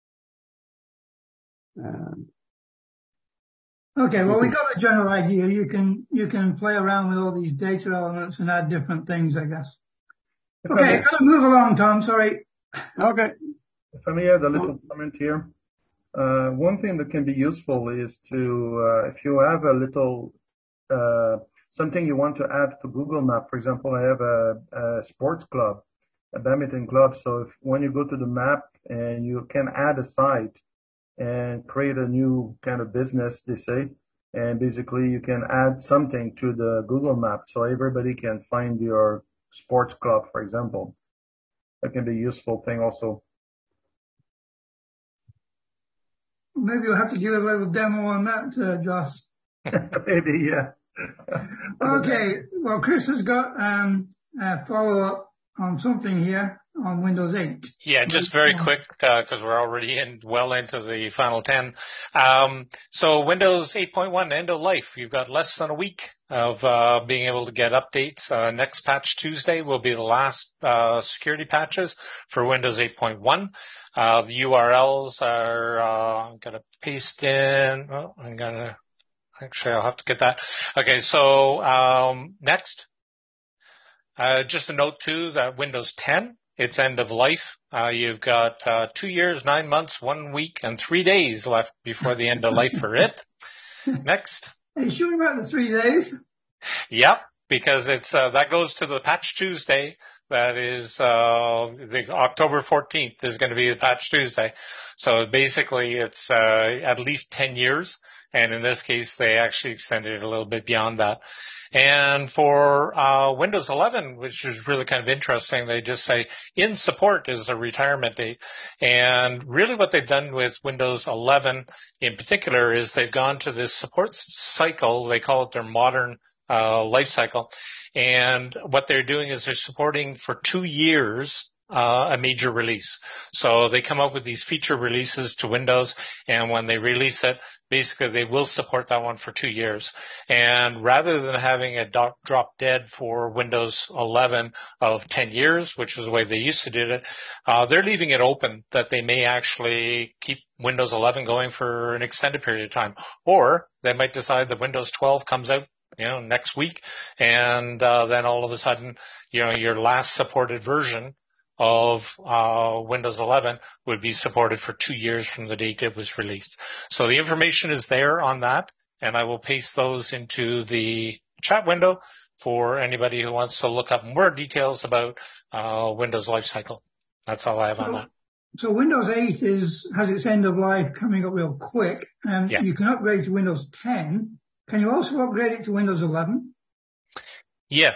And okay, well, we got a general idea. You can, you can play around with all these data elements and add different things, I guess. Okay, gotta move along, Tom, sorry. Okay. If I may add a little comment here. Uh, one thing that can be useful is to, uh, if you have a little, uh, something you want to add to Google Map. For example, I have a, a sports club, a badminton club. So if, when you go to the map and you can add a site and create a new kind of business, they say, and basically you can add something to the Google Map so everybody can find your sports club, for example. that can be a useful thing also. Maybe you'll have to give a little demo on that, uh, Josh. Maybe, yeah. Okay. Well, Chris has got um, a follow-up on something here on Windows eight. Yeah, just very quick, because uh, we're already in well into the final ten. Um, so Windows eight point one, end of life. You've got less than a week of uh, being able to get updates. Uh, next patch Tuesday will be the last uh, security patches for Windows eight point one. Uh, the U R Ls are, uh, I'm going to paste in, oh, I'm going to, actually I'll have to get that. Okay, so um, next, uh, just a note too that Windows ten, it's end of life. Uh, you've got uh, two years, nine months, one week, and three days left before the end of life for it. Next. Are you sure about the three days? Yep, because it's uh, that goes to the patch Tuesday. That is uh, the October fourteenth is going to be the patch Tuesday. So basically, it's uh, at least ten years, and in this case, they actually extended it a little bit beyond that. And for uh, Windows eleven, which is really kind of interesting, they just say in support is a retirement date. And really what they've done with Windows eleven in particular is they've gone to this support cycle. They call it their modern uh, life cycle. And what they're doing is they're supporting for two years Uh, a major release. So they come up with these feature releases to Windows, and when they release it, basically they will support that one for two years. And rather than having a do- drop dead for Windows eleven of ten years, which is the way they used to do it, uh, they're leaving it open that they may actually keep Windows eleven going for an extended period of time. Or they might decide that Windows twelve comes out you know, next week, and uh, then all of a sudden, you know, your last supported version of uh, Windows eleven would be supported for two years from the date it was released. So the information is there on that, and I will paste those into the chat window for anybody who wants to look up more details about uh, Windows lifecycle. That's all I have so, on that. So Windows eight is has its end of life coming up real quick, and yeah. You can upgrade to Windows ten. Can you also upgrade it to Windows eleven? Yes,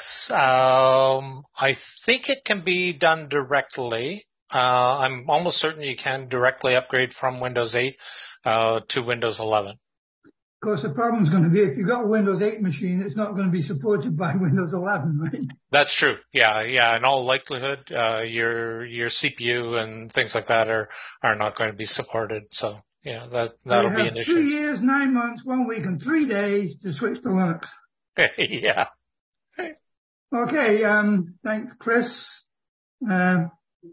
um, I think it can be done directly. Uh, I'm almost certain you can directly upgrade from Windows eight uh, to Windows eleven. Of course, the problem is going to be if you've got a Windows eight machine, it's not going to be supported by Windows eleven, right? That's true. Yeah, yeah. In all likelihood, uh, your your C P U and things like that are are not going to be supported. So yeah, that that'll so be an issue. Two years, nine months, one week, and three days to switch to Linux. Yeah. Okay, um, thanks, Chris. Uh,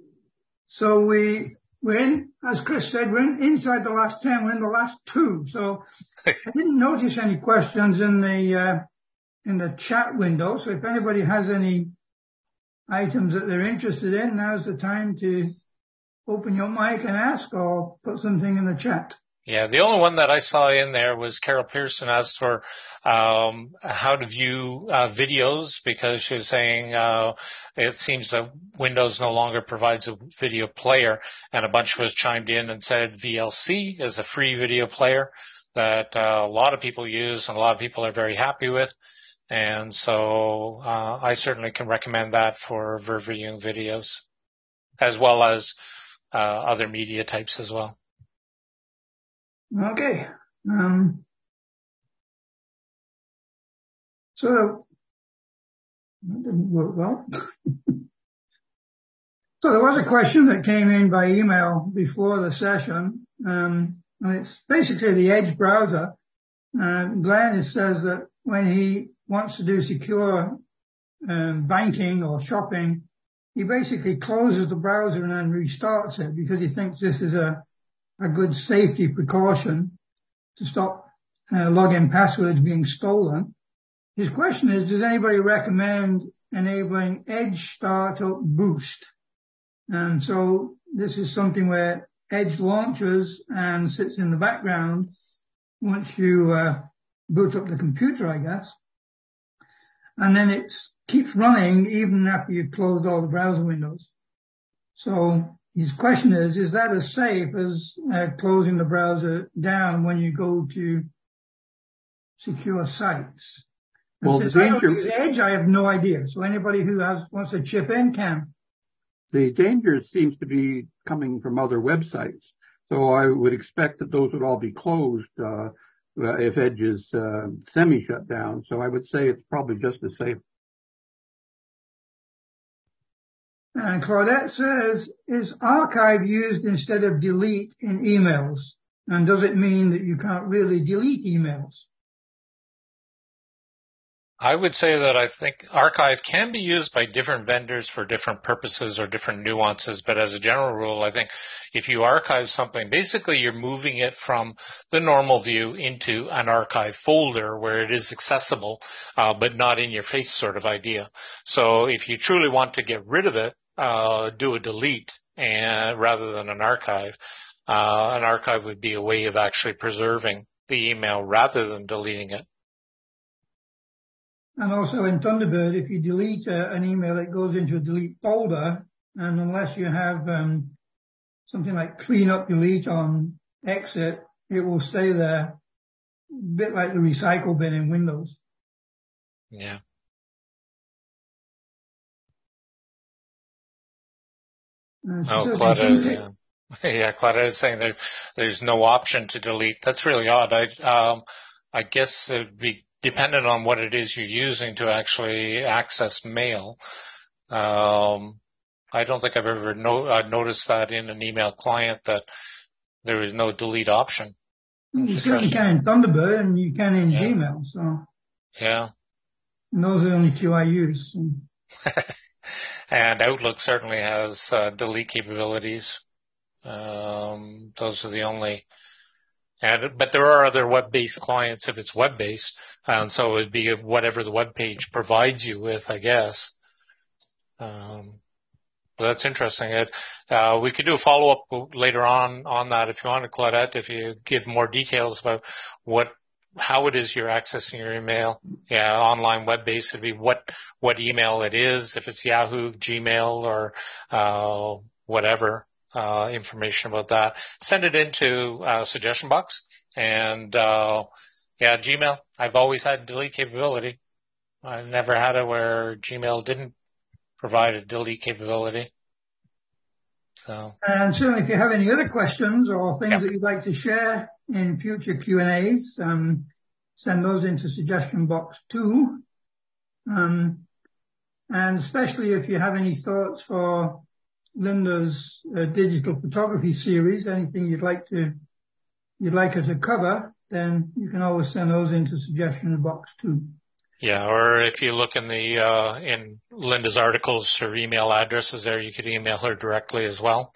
so we, we're in, as Chris said, we're in, inside the last ten, we're in the last two. So I didn't notice any questions in the, uh, in the chat window. So if anybody has any items that they're interested in, now's the time to open your mic and ask or put something in the chat. Yeah, the only one that I saw in there was Carol Pearson asked for um, how to view uh, videos because she was saying uh, it seems that Windows no longer provides a video player, and a bunch of us chimed in and said V L C is a free video player that uh, a lot of people use and a lot of people are very happy with, and so uh, I certainly can recommend that for viewing videos as well as uh, other media types as well. Okay. Um, so that didn't work well. So there was a question that came in by email before the session, um, and it's basically the Edge browser. Uh, Glenn says that when he wants to do secure um, banking or shopping, he basically closes the browser and then restarts it because he thinks this is a a good safety precaution to stop uh, login passwords being stolen. His question is, does anybody recommend enabling Edge Startup Boost? And so this is something where Edge launches and sits in the background once you uh, boot up the computer, I guess. And then it keeps running even after you've closed all the browser windows. So his question is, is that as safe as uh, closing the browser down when you go to secure sites? And well, since the I don't danger... use Edge, I have no idea. So anybody who has wants to chip in can. the danger seems to be coming from other websites. So I would expect that those would all be closed uh, if Edge is uh, semi-shut down. So I would say it's probably just as safe. And Claudette says, is archive used instead of delete in emails? And does it mean that you can't really delete emails? I would say that I think archive can be used by different vendors for different purposes or different nuances, but as a general rule, I think if you archive something, basically you're moving it from the normal view into an archive folder where it is accessible, uh, but not in your face sort of idea. So if you truly want to get rid of it, uh, do a delete and rather than an archive. Uh, an archive would be a way of actually preserving the email rather than deleting it. And also in Thunderbird, if you delete uh, an email, it goes into a delete folder. And unless you have um, something like clean up delete on exit, it will stay there, a bit like the recycle bin in Windows. Yeah. Uh, oh, Claudia, yeah. yeah, Claudia is saying there, there's no option to delete. That's really odd. I, um, I guess it would be dependent on what it is you're using to actually access mail. Um, I don't think I've ever no, uh, noticed that in an email client that there is no delete option. You certainly can in Thunderbird and you can in yeah. Gmail. So yeah, and those are the only two I use. And Outlook certainly has uh, delete capabilities. Um, those are the only. And, but there are other web-based clients if it's web-based, and so it would be whatever the web page provides you with, I guess. Um, but that's interesting. It, uh, we could do a follow-up later on on that if you want, Claudette, if you give more details about what, how it is you're accessing your email. Yeah, online web-based would be what what email it is, if it's Yahoo, Gmail, or uh, whatever. Uh, information about that. Send it into uh, suggestion box. And, uh, yeah, Gmail, I've always had delete capability. I've never had it where Gmail didn't provide a delete capability. So. And certainly if you have any other questions or things yep. that you'd like to share in future Q and A's, um, send those into suggestion box too. Um, and especially if you have any thoughts for Linda's uh, digital photography series, anything you'd like to you'd like her to cover, then you can always send those into suggestion box too. Yeah, or if you look in the uh, in Linda's articles, her email address is there. You could email her directly as well.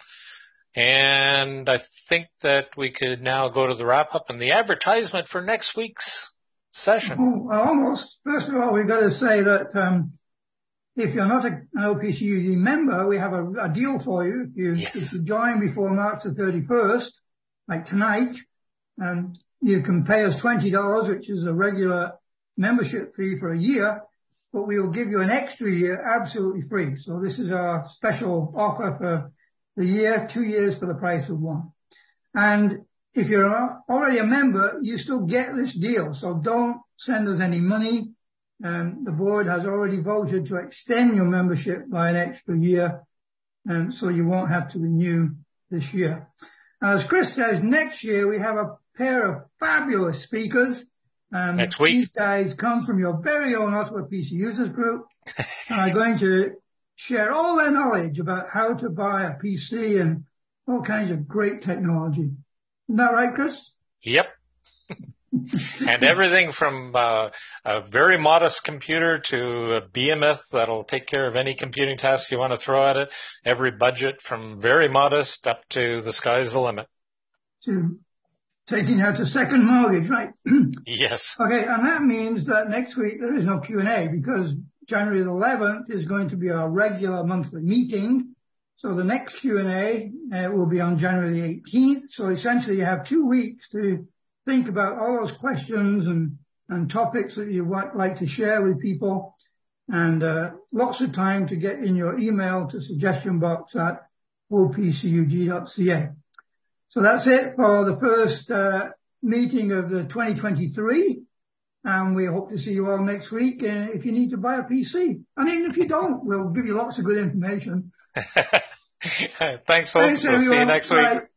And I think that we could now go to the wrap up and the advertisement for next week's session. Oh, almost. First of all, we've got to say that. Um, If you're not an O P C U G member, we have a, a deal for you. If you, yes. if you join before March the thirty-first, like tonight, um, you can pay us twenty dollars, which is a regular membership fee for a year, but we will give you an extra year absolutely free. So this is our special offer for the year, two years for the price of one. And if you're already a member, you still get this deal. So don't send us any money. Um, the board has already voted to extend your membership by an extra year, and so you won't have to renew this year. As Chris says, next year we have a pair of fabulous speakers. Um, next week. These guys come from your very own Ottawa P C Users Group and are going to share all their knowledge about how to buy a P C and all kinds of great technology. Isn't that right, Chris? Yep. And everything from uh, a very modest computer to a behemoth that'll take care of any computing tasks you want to throw at it. Every budget from very modest up to the sky's the limit. To taking out a second mortgage, right? Yes. Okay, and that means that next week there is no Q and A because January the eleventh is going to be our regular monthly meeting. So the next Q and A uh, will be on January the eighteenth. So essentially you have two weeks to think about all those questions and, and topics that you would like to share with people, and uh, lots of time to get in your email to suggestion box at o p c u g dot c a. So that's it for the first uh, meeting of the twenty twenty-three, and we hope to see you all next week uh, if you need to buy a P C. And even if you don't, we'll give you lots of good information Thanks, folks. Thanks, we'll see you next week. Bye.